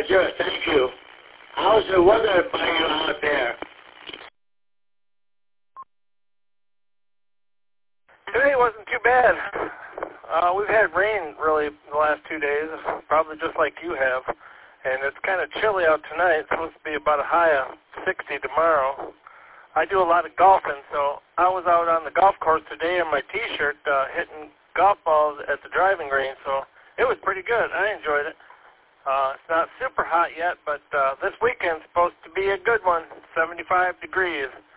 Roger, thank you. How's the weather by you out there? Today wasn't too bad. We've had rain really the last 2 days, probably just like you have. And it's kind of chilly out tonight. It's supposed to be about a high of 60 tomorrow. I do a lot of golfing, so I was out on the golf course today in my T-shirt hitting golf balls at the driving range, so it was pretty good. I enjoyed it. It's not super hot yet, but this weekend's supposed to be a good one, 75 degrees.